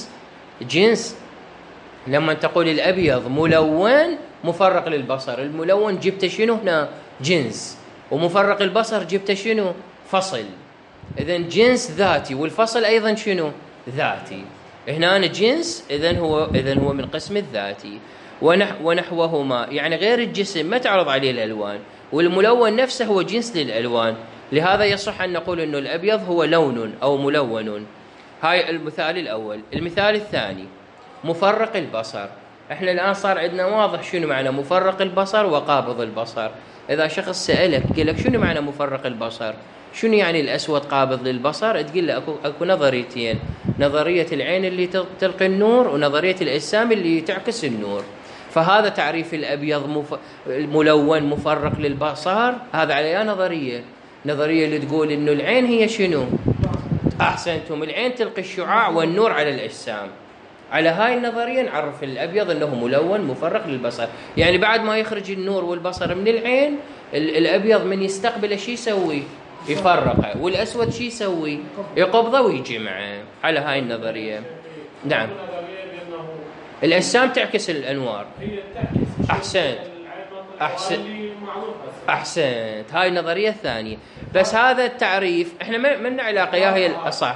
جنس لما تقول الأبيض ملون مفرق للبصر، الملون جبت شنو هنا؟ جنس. ومفرق البصر جبت شنو؟ فصل. إذن جنس ذاتي، والفصل أيضا شنو؟ ذاتي. هنا جنس، إذن هو من قسم الذاتي. ونحوهما يعني غير الجسم ما تعرض عليه الألوان، والملون نفسه هو جنس للألوان. لهذا يصح أن نقول أنه الأبيض هو لون أو ملون. هاي المثال الأول. المثال الثاني مفرق البصر. احنا الآن صار عندنا واضح شنو معنى مفرق البصر وقابض البصر. إذا شخص سألك قال لك شنو معنى مفرق البصر، شنو يعني الأسود قابض للبصر، تقول له أكو نظريتين: نظرية العين اللي تلقي النور، ونظرية الأجسام اللي تعكس النور. فهذا تعريف الأبيض ملون مفرق للبصر. هذا على نظرية اللي تقول إنه العين هي شنو؟ أحسنتم، العين تلقي الشعاع والنور على الأجسام. على هاي النظرية نعرف الأبيض أنه ملون مفرق للبصر. يعني بعد ما يخرج النور والبصر من العين، الأبيض من يستقبله شي يسوي؟ يفرقه. والأسود شي يسوي؟ يقبضه ويجمعه. على هاي النظرية. نعم، الأجسام تعكس الأنوار. أحسنت. هاي النظرية الثانية. بس هذا التعريف احنا ما لنا علاقة، يا هي الأصح.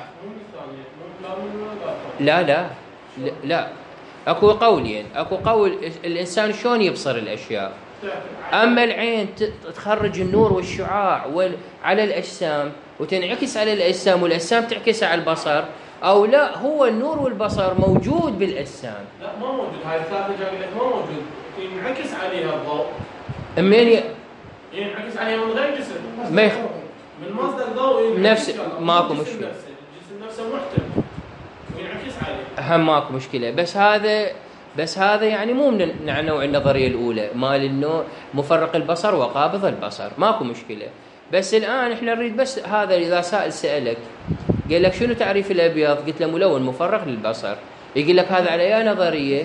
لا اكو قولين. اكو قول الانسان شلون يبصر الاشياء، اما العين تخرج النور والشعاع على الاجسام وتنعكس على الاجسام، والاجسام تعكس على البصر، او لا هو النور والبصر موجود بالاجسام. لا ما موجود. هاي الثالثه جاي لك ما موجود، ينعكس عليها الضوء. منين ينعكس عليها من غير جسم، من مصدر ضوئي نفس ماكو مشكله، الجسم نفسه محتم وينعكس عليه. هم ماكو مشكله. بس هذا يعني مو من نوع النظريه الاولى مال انه مفرق البصر وقابض البصر، ماكو مشكله. بس الان احنا نريد بس هذا. اذا سائل سالك قال لك شنو تعريف الابيض، قلت له ملون مفرق للبصر، يقول لك هذا على اي نظريه؟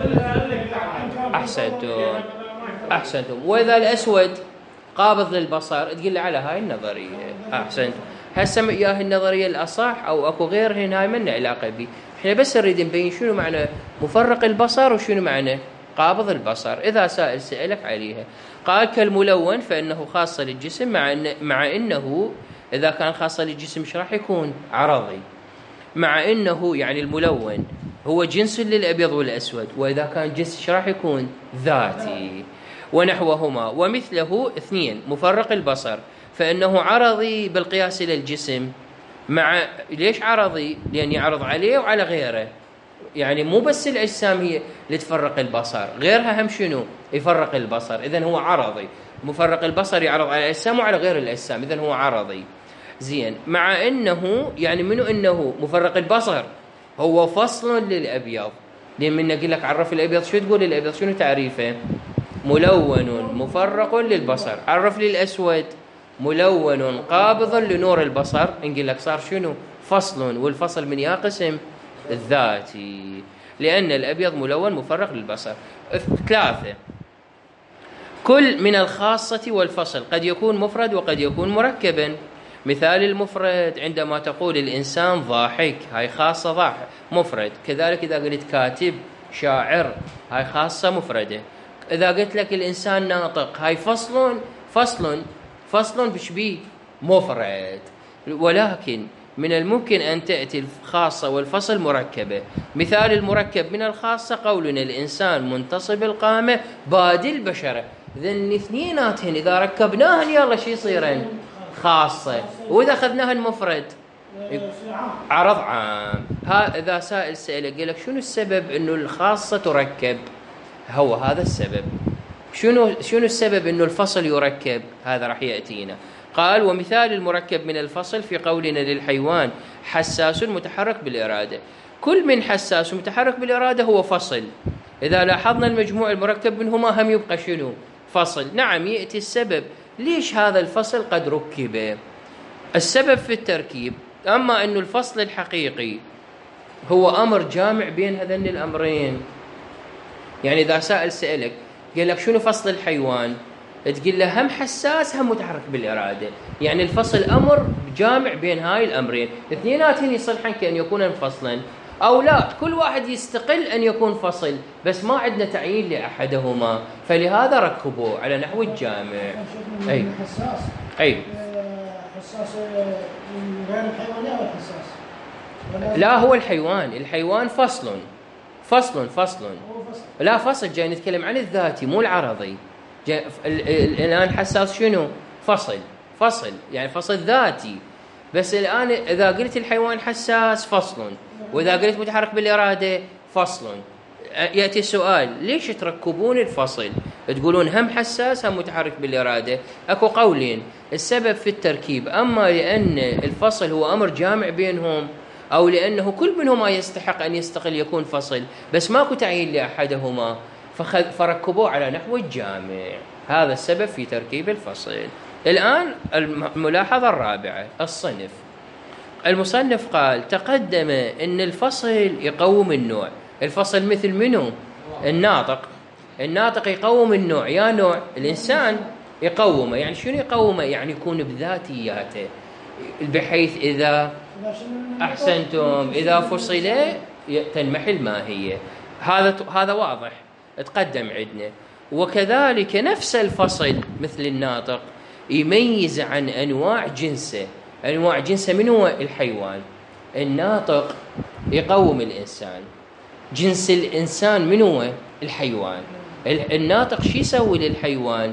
احسنتم. واذا الاسود قابض للبصر تقول له على هاي النظريه. احسنت. هسه يا النظريه الاصح او اكو غيرها، هاي مالنا علاقه به. احنا بس نريد نبين شنو معنى مفرق البصر وشنو معنى قابض البصر. اذا سائل سالك عليها قال كالملون فانه خاصه للجسم، مع انه اذا كان خاصه للجسم ايش راح يكون؟ عرضي. مع انه يعني الملون هو جنس للابيض والاسود، واذا كان جنس ايش راح يكون؟ ذاتي. ونحوهما. ومثله اثنين مفرق البصر فانه عرضي بالقياس الى الجسم. ليش عرضي؟ لان يعرض عليه وعلى غيره. يعني مو بس الاجسام هي اللي تفرق البصر، غيرها هم شنو؟ يفرق البصر. اذن هو عرضي. مفرق البصر يعرض على الاجسام وعلى غير الاجسام، اذن هو عرضي. زين. مع انه يعني منو انه مفرق البصر هو فصل للابيض. لان من نقول لك عرف الابيض، شو تقول الابيض؟ شنو تعريفه؟ ملون مفرق للبصر. عرف لي الأسود ملون قابض لنور البصر، نقول لك صار شنو؟ فصل، والفصل من قسم الذاتي، لأن الأبيض ملون مفرق للبصر. 3 كل من الخاصة والفصل قد يكون مفرد وقد يكون مركبا. مثال المفرد عندما تقول الإنسان ضاحك، هاي خاصة ضاحك مفرد. كذلك إذا قلت كاتب شاعر، هاي خاصة مفردة. إذا قلت لك الإنسان ناطق، هاي فصل بشبيه مفرد. ولكن من الممكن أن تأتي الخاصة والفصل مركبة. مثال المركب من الخاصة قولنا الإنسان منتصب القامة بادي البشرة. ذن اثنيناتهن إذا ركبناهن يلا شي يصيرن؟ خاصة. وإذا أخذناها المفرد عرض عام. إذا سائل سألك قال لك شنو السبب أنه الخاصة تركب؟ هو هذا السبب. شنو السبب أنه الفصل يركب؟ هذا راح يأتينا. قال ومثال المركب من الفصل في قولنا للحيوان حساس متحرك بالإرادة. كل من حساس متحرك بالإرادة هو فصل. إذا لاحظنا المجموع المركب منهما هم يبقى شنو؟ فصل. نعم يأتي السبب ليش هذا الفصل قد ركب. السبب في التركيب. أما أنه الفصل الحقيقي هو أمر جامع بين هذين الأمرين. يعني إذا سائل سألك قال لك شنو فصل الحيوان، تقول له هم حساس هم متحرك بالإرادة. يعني الفصل أمر جامع بين هاي الأمرين، اثنيناتهم يصلحن كأن يكون فصلا، أو لا كل واحد يستقل أن يكون فصل، بس ما عندنا تعيين لأحدهما، فلهذا ركبوه على نحو الجامع. أي حساس. أي حساس غير الحيواني أو الحساس؟ لا هو الحيوان فصل. لا فصل جاي نتكلم عن الذاتي مو العرضي. الآن حساس شنو؟ فصل يعني فصل ذاتي. بس الآن إذا قلت الحيوان حساس فصل، وإذا قلت متحرك بالإرادة فصل. يأتي السؤال ليش تركبون الفصل؟ تقولون هم حساس هم متحرك بالإرادة. أكو قولين. السبب في التركيب أما لأن الفصل هو أمر جامع بينهم، أو لأنه كل منهما يستحق أن يستقل يكون فصل، بس ماكو تعيين لأحدهما فركبوه على نحو الجامع. هذا السبب في تركيب الفصل. الآن الملاحظة الرابعة الصنف. المصنف قال تقدم أن الفصل يقوم النوع. الفصل مثل منه؟ الناطق يقوم النوع. يا نوع الإنسان يقومه. يعني شنو يقومه؟ يعني يكون بذاتياته، بحيث إذا أحسنتم إذا فصل تنمحي الماهية. هذا واضح تقدم عندنا. وكذلك نفس الفصل مثل الناطق يميز عن أنواع جنسه. أنواع جنسه من هو؟ الحيوان. الناطق يقوم الإنسان، جنس الإنسان من هو؟ الحيوان. الناطق شو يسوي للحيوان؟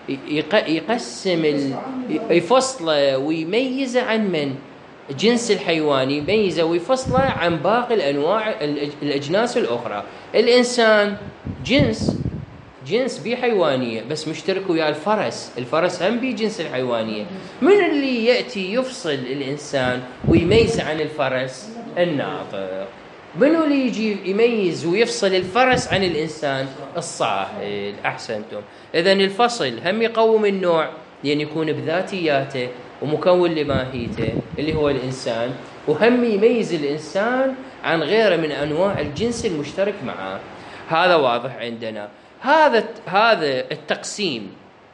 يقسم يفصله ويميز عن من؟ جنس الحيوان يميزه ويفصله عن باقي الأنواع الأجناس الأخرى. الإنسان جنس بحيوانية بس مشترك ويا الفرس هم بجنس الحيوانية. من اللي يأتي يفصل الإنسان ويميز عن الفرس؟ الناطق. منو اللي يجي يميز ويفصل الفرس عن الإنسان؟ الصاهل. أحسنتم. إذن الفصل هم يقوم النوع لأن يكون بذاتياته ومكون لماهيته اللي هو الإنسان، وهم يميز الإنسان عن غيره من أنواع الجنس المشترك معه. هذا واضح عندنا. هذا التقسيم،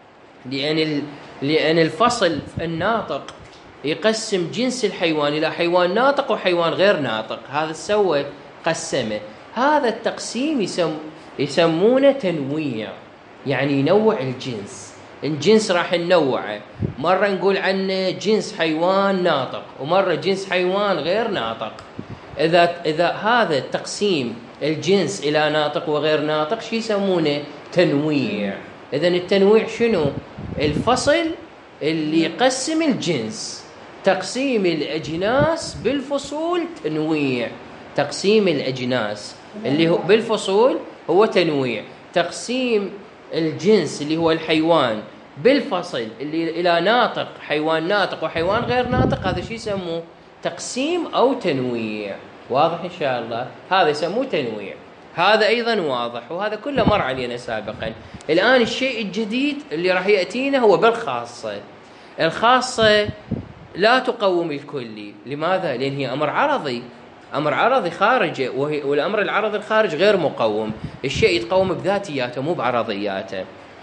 لأن الفصل الناطق يقسم جنس الحيوان إلى حيوان ناطق وحيوان غير ناطق. هذا سوى قسمه. هذا التقسيم يسمونه تنويع، يعني ينوع الجنس راح ننوعه. مرة نقول عنه جنس حيوان ناطق، ومرة جنس حيوان غير ناطق. إذا هذا التقسيم الجنس إلى ناطق وغير ناطق شو يسمونه؟ تنويع. إذن التنويع شنو؟ الفصل اللي يقسم الجنس. تقسيم الأجناس بالفصول تنويع. تقسيم الأجناس اللي هو بالفصول هو تنويع. تقسيم الجنس اللي هو الحيوان بالفصل اللي إلى ناطق، حيوان ناطق وحيوان غير ناطق، هذا شو يسموه؟ تقسيم أو تنويع. واضح إن شاء الله؟ هذا يسموه تنويع. هذا أيضا واضح، وهذا كله مر علينا سابقا. الآن الشيء الجديد اللي راح يأتينا هو بالخاصة. الخاصة لا تقوم الكلي. لماذا؟ لأن هي أمر عرضي، أمر عرضي خارجي، والأمر العرضي الخارج غير مقوم. الشيء يتقوم بذاتياته مو بعرضياته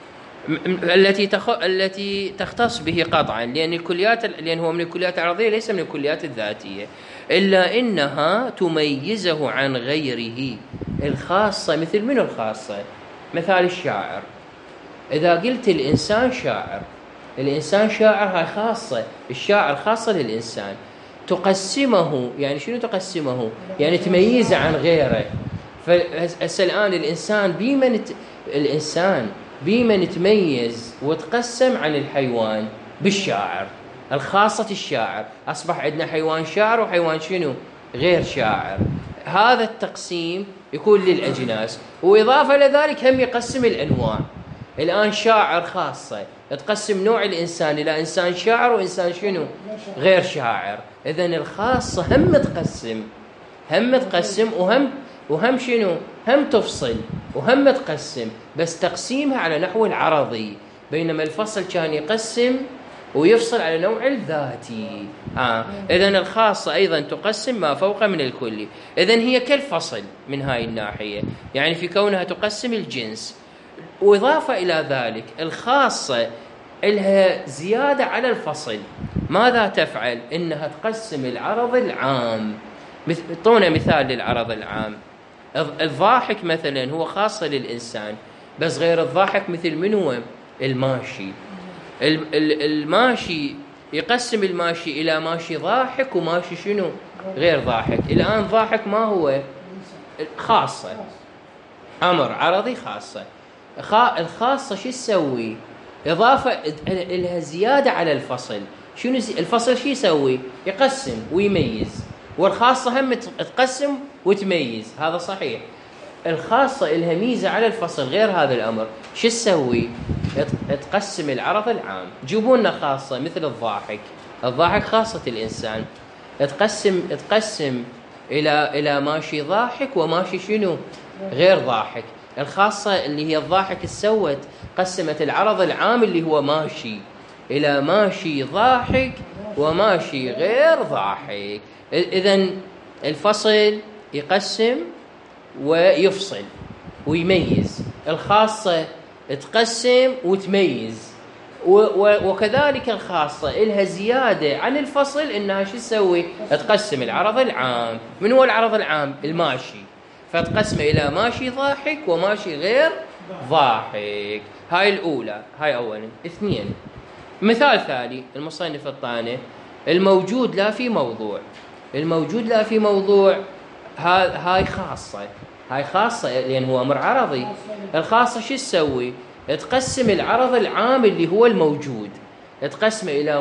التي تختص به قطعا، لأن هو من الكليات العرضية ليس من الكليات الذاتية، إلا إنها تميزه عن غيره. الخاصة مثل من الخاصة؟ مثال الشاعر. إذا قلت الإنسان شاعر، الإنسان شاعر هاي خاصة، الشاعر خاصة للإنسان. تقسمه يعني شنو تقسمه؟ يعني تميزه عن غيره. الآن الإنسان بمن تميز وتقسم عن الحيوان؟ بالشاعر. الخاصة الشاعر، أصبح عندنا حيوان شاعر وحيوان شنو؟ غير شاعر. هذا التقسيم يكون للأجناس، وإضافة لذلك هم يقسم الأنواع. الآن شاعر خاصة تقسم نوع الإنسان إلى إنسان شاعر وإنسان شنو؟ غير شاعر. إذن الخاصة هم تقسم وهم شنو؟ هم تفصل وهم تقسم، بس تقسيمها على نحو العرضي، بينما الفصل كان يقسم ويفصل على نوع الذاتي. إذن الخاصة أيضا تقسم ما فوق من الكلي. إذن هي كالفصل من هاي الناحية، يعني في كونها تقسم الجنس. وإضافة إلى ذلك الخاصة لها زيادة على الفصل. ماذا تفعل؟ إنها تقسم العرض العام. طونا مثال للعرض العام. الضاحك مثلا هو خاصة للإنسان، بس غير الضاحك مثل من هو؟ الماشي. الماشي يقسم الماشي إلى ماشي ضاحك وماشي شنو؟ غير ضاحك. الآن ضاحك ما هو؟ خاصة، أمر عرضي خاصة. الخاصة شو تسوي؟ إضافة لها زيادة على الفصل. شنو الفصل شو يسوي؟ يقسم ويميز، والخاصة هم تقسم وتميز. هذا صحيح. الخاصة لها ميزة على الفصل غير هذا الأمر. شو تسوي؟ تقسم العرض العام. جيبوا لنا خاصة مثل الضاحك خاصة الإنسان، تقسم إلى ماشي ضاحك وماشي شنو؟ غير ضاحك. الخاصة اللي هي الضاحك سوت قسمت العرض العام اللي هو ماشي إلى ماشي ضاحك وماشي غير ضاحك. إذن الفصل يقسم ويفصل ويميز، الخاصة تقسم وتميز. وكذلك الخاصة إلها زيادة عن الفصل، إنها شو تسوي؟ تقسم العرض العام. من هو العرض العام؟ الماشي، فتقسم إلى ماشي ضاحك وماشي غير ضاحك. هاي الأولى، هاي أولا. اثنين، مثال ثاني المصنف الطاني، الموجود لا في موضوع. الموجود لا في موضوع هاي خاصة لأن هو أمر عرضي. الخاصة شو تسوي؟ تقسم العرض العام اللي هو الموجود، تقسم إلى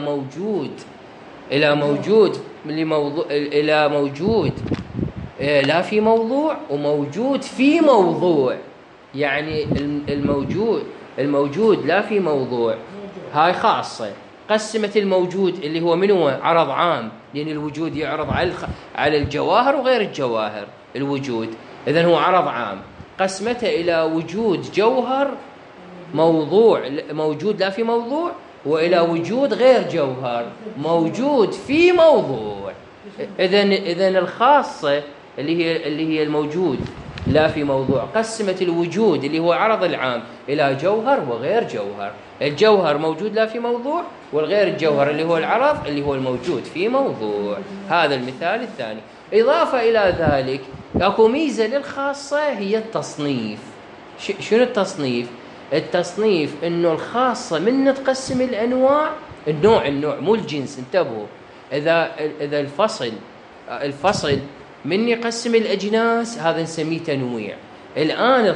موجود لا في موضوع وموجود في موضوع. يعني الموجود لا في موضوع هاي خاصة. قسمت الموجود اللي هو من هو؟ عرض عام، لأن الوجود يعرض على الجواهر وغير الجواهر الوجود، إذن هو عرض عام. قسمته إلى وجود جوهر موجود لا في موضوع، وإلى وجود غير جوهر موجود في موضوع. إذن الخاصة اللي هي الموجود لا في موضوع قسمت الوجود اللي هو عرض العام إلى جوهر وغير جوهر. الجوهر موجود لا في موضوع، والغير الجوهر اللي هو العرض اللي هو الموجود في موضوع. هذا المثال الثاني. إضافة إلى ذلك أكو ميزة للخاصة هي التصنيف. شنو التصنيف؟ التصنيف إنه الخاصة من تقسم الأنواع، النوع مو الجنس، انتبهوا. إذا الفصل من يقسم الأجناس هذا نسميه تنويع. الآن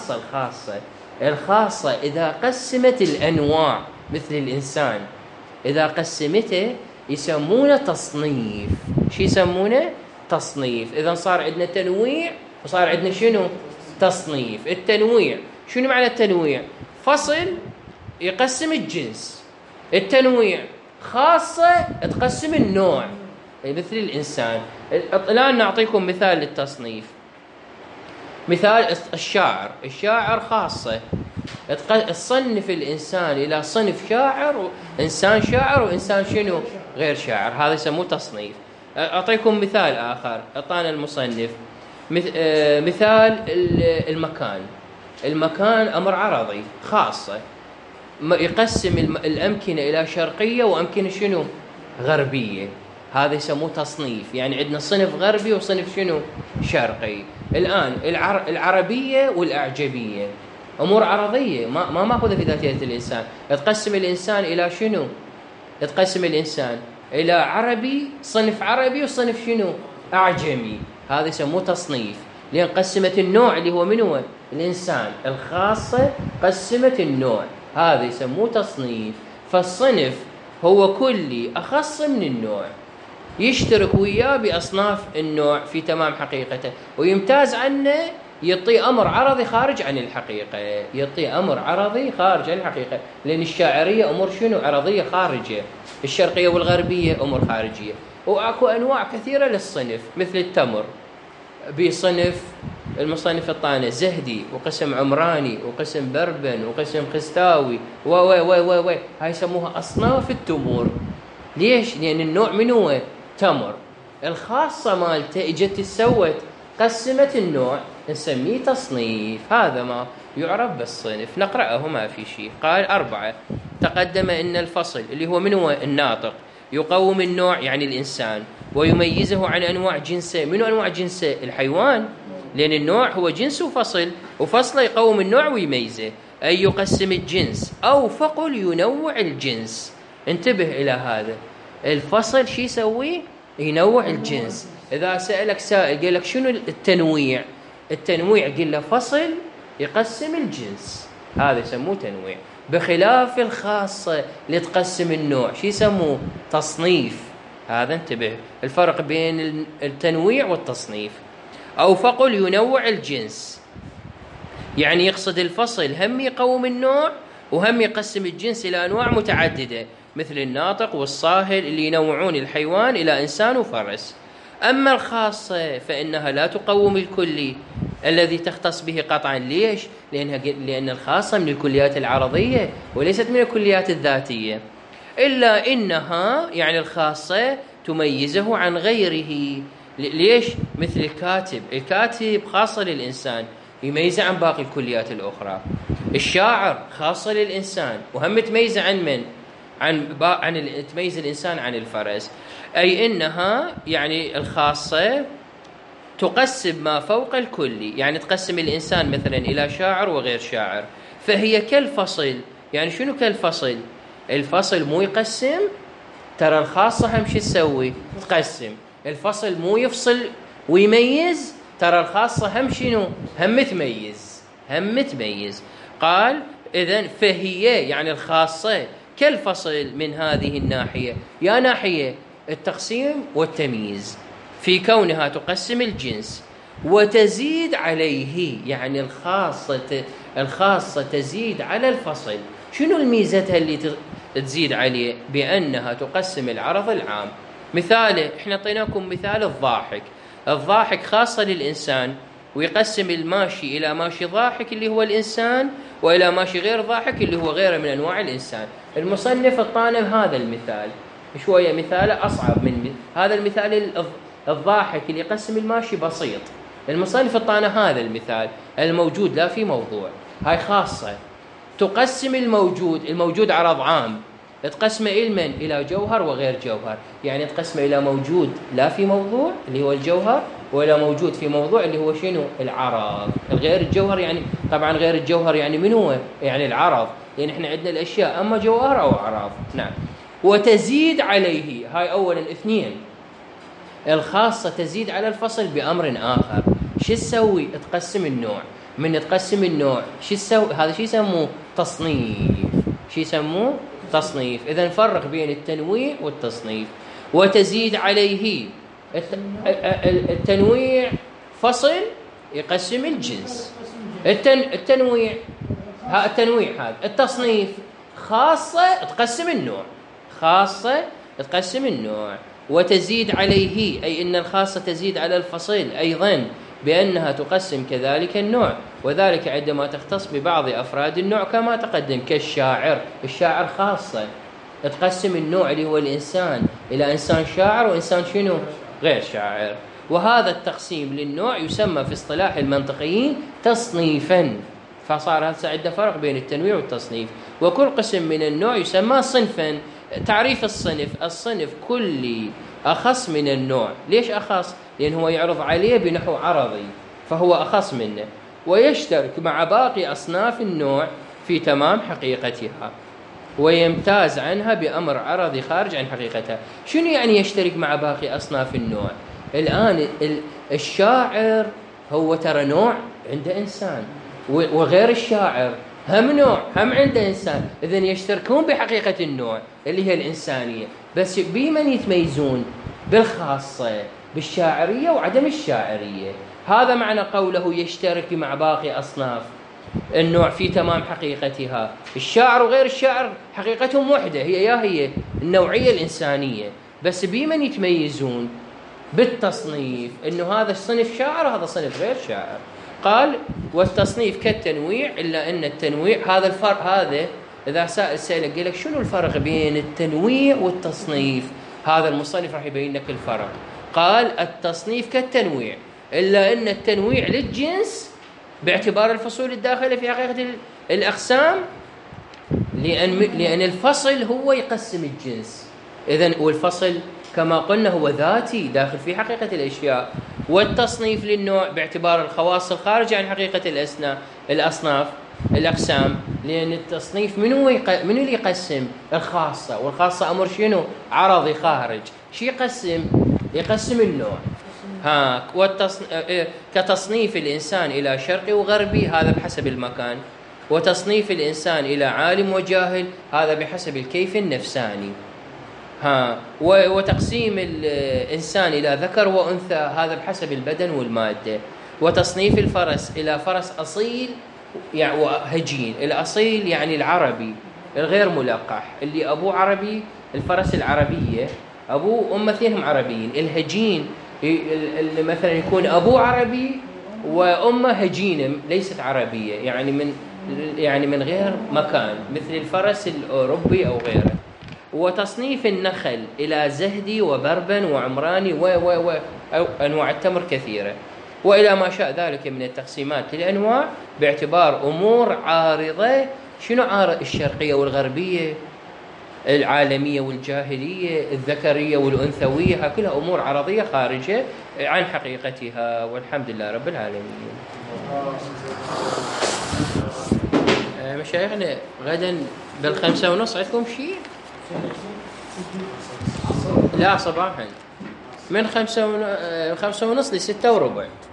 الخاصة إذا قسمت الأنواع مثل الإنسان، إذا قسمته يسمونه تصنيف. شو يسمونه؟ تصنيف. إذا صار عندنا تنويع وصار عندنا شنو؟ تصنيف. التنويع شنو معنى التنويع؟ فصل يقسم الجنس، التنويع خاصة تقسم النوع مثل الإنسان. الآن نعطيكم مثال للتصنيف. مثال الشاعر خاصة، تصنف الإنسان إلى صنف شاعر، إنسان شاعر وإنسان شنو غير شاعر، هذا يسموه تصنيف. أعطيكم مثال آخر أعطانا المصنف، مثال المكان أمر عرضي خاصة، يقسم الأمكنة إلى شرقية وأمكنة شنو غربية، هذا يسموه تصنيف. يعني عندنا صنف غربي وصنف شنو شرقي. الآن العربية والأعجمية أمور عرضية ما ماخذة في ذاتية الإنسان. تقسم الإنسان إلى شنو؟ تقسم الإنسان إلى عربي، صنف عربي وصنف شنو أعجمي، هذا يسموه تصنيف. لأن قسمت النوع اللي هو من هو الإنسان، الخاصة قسمت النوع، هذا يسموه تصنيف. فالصنف هو كلي أخص من النوع، يشترك وياه بأصناف النوع في تمام حقيقته، ويمتاز عنه، يعطي أمر عرضي خارج عن الحقيقة، يعطي أمر عرضي خارج عن الحقيقة. لأن الشاعرية أمور شنو عرضية خارجية، الشرقية والغربية أمور خارجية. وأكو أنواع كثيرة للصنف، مثل التمر بصنف المصنف الطانة زهدي، وقسم عمراني، وقسم بربن، وقسم خستاوي، هاي يسموها أصناف التمور. ليش؟ لأن النوع من هو تمر، الخاصة مالته اجت تسوت قسمت النوع، نسميه تصنيف. هذا ما يعرف بالصنف. نقرأه ما في شيء. قال 4 تقدم إن الفصل اللي هو من هو الناطق يقوم النوع يعني الإنسان، ويميزه عن أنواع جنسه. من أنواع جنسه؟ الحيوان، لأن النوع هو جنس وفصل، وفصله يقوم النوع ويميزه، أي يقسم الجنس أو فقل ينوع الجنس. انتبه إلى هذا، الفصل شي يسوي؟ ينوع الجنس. إذا سألك سائل قال لك شنو التنويع؟ التنويع قل له فصل يقسم الجنس، هذا يسموه تنويع. بخلاف الخاصة اللي تقسم النوع، شي يسموه؟ تصنيف. هذا انتبه الفرق بين التنويع والتصنيف. أو فقل ينوع الجنس، يعني يقصد الفصل هم يقوم النوع وهم يقسم الجنس إلى أنواع متعددة، مثل الناطق والصاهل اللي ينوعون الحيوان إلى إنسان وفرس. أما الخاصة فإنها لا تقوم الكلي الذي تختص به قطعا. ليش؟ لأن الخاصة من الكليات العرضية وليست من الكليات الذاتية، إلا إنها يعني الخاصة تميزه عن غيره. ليش؟ مثل الكاتب خاصة للإنسان يميزه عن باقي الكليات الأخرى. الشاعر خاصة للإنسان وهم تميزه عن من؟ عن تميز الإنسان عن الفرس. أي إنها يعني الخاصة تقسم ما فوق الكلي، يعني تقسم الإنسان مثلا إلى شاعر وغير شاعر. فهي كالفصل. يعني شنو كالفصل؟ الفصل مو يقسم، ترى الخاصة هم شو تسوي؟ تقسم. الفصل مو يفصل ويميز، ترى الخاصة هم شنو؟ هم تميز. قال إذن فهي يعني الخاصة كالفصل من هذه الناحية، يا ناحية التقسيم والتمييز، في كونها تقسم الجنس وتزيد عليه. يعني الخاصة تزيد على الفصل. شنو الميزة اللي تزيد عليه؟ بأنها تقسم العرض العام. مثاله احنا اعطيناكم مثال الضاحك خاصة للإنسان، ويقسم الماشي إلى ماشي ضاحك اللي هو الإنسان، وإلى ماشي غير ضاحك اللي هو غيره من أنواع الإنسان. المصنف اعطانا هذا المثال، شوية مثاله أصعب من هذا المثال. الضاحك اللي يقسم الماشي بسيط، المصنف اعطانا هذا المثال الموجود لا في موضوع. هاي خاصة تقسم الموجود عرض عام، تقسمه إلى جوهر وغير جوهر. يعني تقسمه إلى موجود لا في موضوع اللي هو الجوهر، وإلى موجود في موضوع اللي هو شنو؟ العرض. الغير الجوهر يعني طبعا غير الجوهر يعني من هو؟ يعني العرض، لأن احنا عندنا الأشياء أما جوهر أو عرض. نعم. وتزيد عليه، هاي أولا 2. الخاصة تزيد على الفصل بأمر آخر. شو تسوي؟ تقسم النوع. من تقسم النوع شو تسوي؟ هذا شو يسموه؟ تصنيف. إذن نفرق بين التنويع والتصنيف. وتزيد عليه، التنويع فصل يقسم الجنس، التنويع هذا. التصنيف خاصة تقسم النوع. وتزيد عليه أي إن الخاصة تزيد على الفصل أيضا بأنها تقسم كذلك النوع، وذلك عندما تختص ببعض أفراد النوع كما تقدم كالشاعر. الشاعر خاصة تقسم النوع اللي هو الإنسان إلى إنسان شاعر وإنسان شنو غير شاعر، وهذا التقسيم للنوع يسمى في اصطلاح المنطقيين تصنيفا. فصار هسه عندنا فرق بين التنويع والتصنيف، وكل قسم من النوع يسمى صنفا. تعريف الصنف كل أخص من النوع. ليش أخص؟ لأنه هو يعرض عليه بنحو عرضي فهو أخص منه، ويشترك مع باقي أصناف النوع في تمام حقيقتها، ويمتاز عنها بأمر عرضي خارج عن حقيقتها. شنو يعني يشترك مع باقي أصناف النوع؟ الآن الشاعر هو ترى نوع عنده إنسان، وغير الشاعر هم نوع هم عنده إنسان، إذن يشتركون بحقيقة النوع اللي هي الإنسانية، بس بمن يتميزون؟ بالخاصة، بالشاعرية وعدم الشاعرية. هذا معنى قوله يشترك مع باقي أصناف النوع في تمام حقيقتها. الشاعر وغير الشاعر حقيقتهم وحدة، هي النوعية الإنسانية، بس بمن يتميزون؟ بالتصنيف، إنه هذا الصنف شاعر وهذا صنف غير شاعر. قال والتصنيف كالتنويع، إلا أن التنويع هذا الفرق. هذا إذا سائل سألك قال لك شنو الفرق بين التنويع والتصنيف، هذا المصنف راح يبين لك الفرق. قال التصنيف كالتنويع، إلا أن التنويع للجنس باعتبار الفصول الداخلة في حقيقة الأقسام، لأن الفصل هو يقسم الجنس. إذن والفصل كما قلنا هو ذاتي داخل في حقيقة الأشياء. والتصنيف للنوع باعتبار الخواص الخارجة عن حقيقة الأصناف الأقسام، لأن التصنيف من اللي يقسم؟ الخاصة، والخاصة أمر شنو؟ عرضي خارج. شي يقسم النوع. كتصنيف الإنسان إلى شرقي وغربي هذا بحسب المكان، وتصنيف الإنسان إلى عالم وجاهل هذا بحسب الكيف النفساني. وتقسيم الإنسان إلى ذكر وأنثى هذا بحسب البدن والمادة. وتصنيف الفرس إلى فرس أصيل يعني وهجين. الأصيل يعني العربي الغير ملقح، اللي أبوه عربي، الفرس العربية أبوه وأمه اثنينهم عربيين. الهجين اللي مثلا يكون أبوه عربي وأمه هجينة ليست عربية، يعني من غير مكان، مثل الفرس الأوروبي أو غيره. وتصنيف النخل إلى زهدي وبربن وعمراني أو أنواع التمر كثيرة، وإلى ما شاء ذلك من التقسيمات للأنواع باعتبار أمور عارضة. شنو عارض؟ الشرقية والغربية، العالمية والجاهلية، الذكرية والأنثوية، كلها أمور عرضية خارجة عن حقيقتها. والحمد لله رب العالمين. مشايخنا غدا 5:30 عندكم شيء؟ لا صباحا من 5:30 ل6:15.